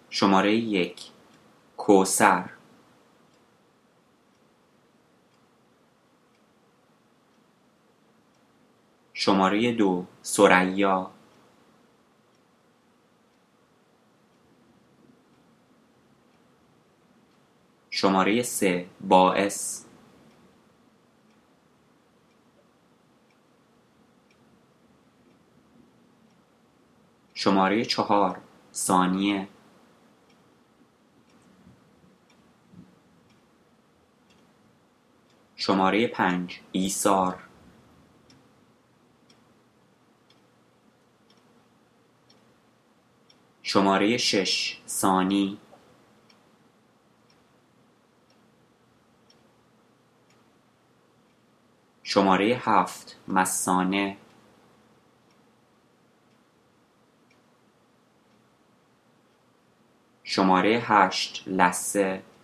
شماره 1 کوثر. شماره 2 ثریا. شماره 3 باعث. شماره 4 ثانیه. شماره 5 ایثار. شماره 6 ثانی. شماره 7 مثانه. شماره 8 لثه.